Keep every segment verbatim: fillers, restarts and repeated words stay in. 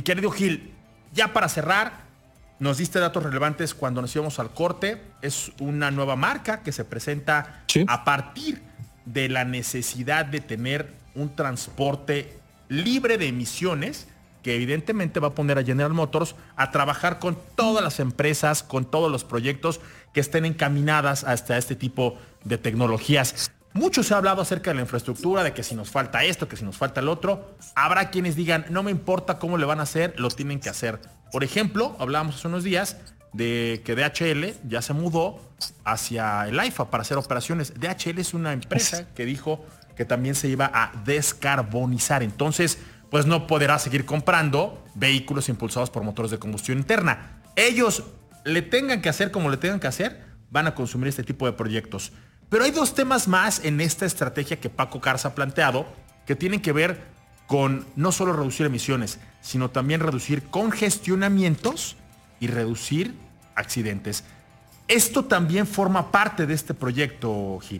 querido Gil, ya para cerrar, nos diste datos relevantes cuando nos íbamos al corte. Es una nueva marca que se presenta sí. a partir de la necesidad de tener un transporte libre de emisiones, que evidentemente va a poner a General Motors a trabajar con todas las empresas, con todos los proyectos que estén encaminadas hasta este tipo de tecnologías. Mucho se ha hablado acerca de la infraestructura, de que si nos falta esto, que si nos falta el otro. Habrá quienes digan, no me importa cómo le van a hacer, lo tienen que hacer. Por ejemplo, hablábamos hace unos días de que D H L ya se mudó hacia el AIFA para hacer operaciones. D H L es una empresa que dijo que también se iba a descarbonizar. Entonces, pues no podrá seguir comprando vehículos impulsados por motores de combustión interna. Ellos le tengan que hacer como le tengan que hacer, van a consumir este tipo de proyectos. Pero hay dos temas más en esta estrategia que Paco Garza ha planteado que tienen que ver con no solo reducir emisiones, sino también reducir congestionamientos y reducir accidentes. Esto también forma parte de este proyecto, Gil.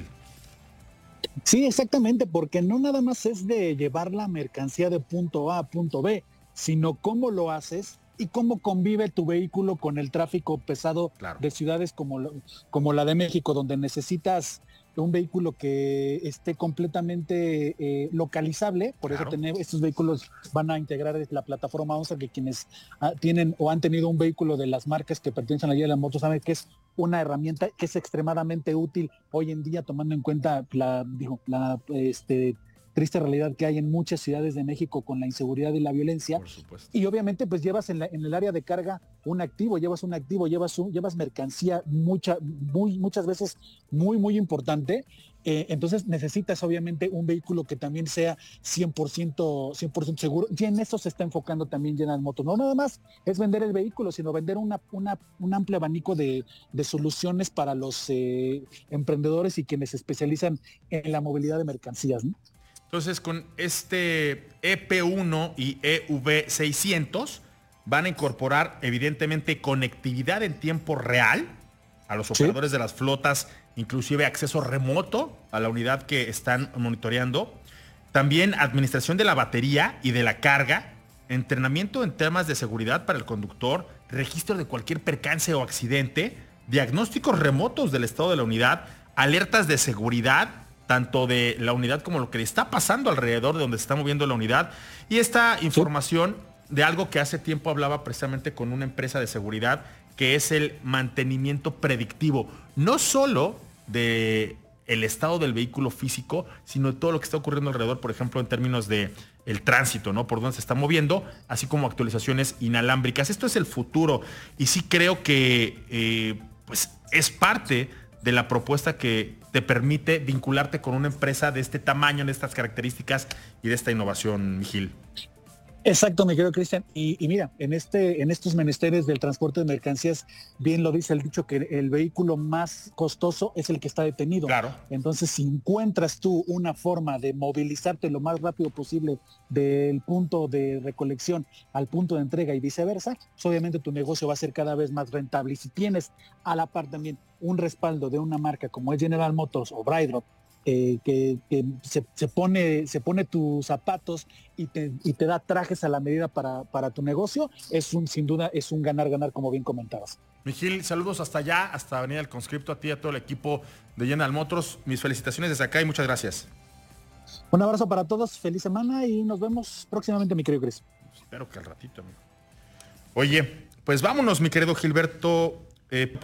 Sí, exactamente, porque no nada más es de llevar la mercancía de punto A a punto B, sino cómo lo haces y cómo convive tu vehículo con el tráfico pesado claro. de ciudades como, lo, como la de México, donde necesitas un vehículo que esté completamente eh, localizable. Por claro. eso tener, estos vehículos van a integrar la plataforma ONSA, que quienes ah, tienen o han tenido un vehículo de las marcas que pertenecen a General Motors saben que es una herramienta que es extremadamente útil hoy en día, tomando en cuenta la, digo, la este, triste realidad que hay en muchas ciudades de México con la inseguridad y la violencia. Por supuesto. Y obviamente pues llevas en, la, en el área de carga un activo, llevas un activo, llevas, un, llevas mercancía mucha, muy, muchas veces muy, muy importante. Eh, entonces necesitas obviamente un vehículo que también sea cien por ciento seguro. Y en eso se está enfocando también General Motors. No nada más es vender el vehículo, sino vender una, una, un amplio abanico de, de soluciones para los eh, emprendedores y quienes se especializan en la movilidad de mercancías, ¿no? Entonces, con este E P uno y E V seiscientos van a incorporar, evidentemente, conectividad en tiempo real a los operadores ¿Sí? de las flotas, inclusive acceso remoto a la unidad que están monitoreando. También administración de la batería y de la carga, entrenamiento en temas de seguridad para el conductor, registro de cualquier percance o accidente, diagnósticos remotos del estado de la unidad, alertas de seguridad, tanto de la unidad como lo que le está pasando alrededor de donde se está moviendo la unidad. Y esta información de algo que hace tiempo hablaba precisamente con una empresa de seguridad, que es el mantenimiento predictivo, no solo de el estado del vehículo físico, sino de todo lo que está ocurriendo alrededor, por ejemplo, en términos de el tránsito, ¿no? Por dónde se está moviendo, así como actualizaciones inalámbricas. Esto es el futuro y sí creo que eh, pues es parte de la propuesta que te permite vincularte con una empresa de este tamaño, de estas características y de esta innovación, Gil. Exacto, mi querido Cristian. Y, y mira, en este, en estos menesteres del transporte de mercancías, bien lo dice el dicho que el vehículo más costoso es el que está detenido. Claro. Entonces, si encuentras tú una forma de movilizarte lo más rápido posible del punto de recolección al punto de entrega y viceversa, pues obviamente tu negocio va a ser cada vez más rentable. Y si tienes a la par también un respaldo de una marca como es General Motors o Brydrop, Eh, que, que se, se pone se pone tus zapatos y te, y te da trajes a la medida para, para tu negocio, es un sin duda es un ganar-ganar, como bien comentabas. Miguel, saludos hasta allá, hasta Avenida del Conscripto, a ti y a todo el equipo de General Motors. Mis felicitaciones desde acá y muchas gracias. Un abrazo para todos, feliz semana y nos vemos próximamente, mi querido Cris. Espero que al ratito, amigo. Oye, pues vámonos, mi querido Gilberto. Eh,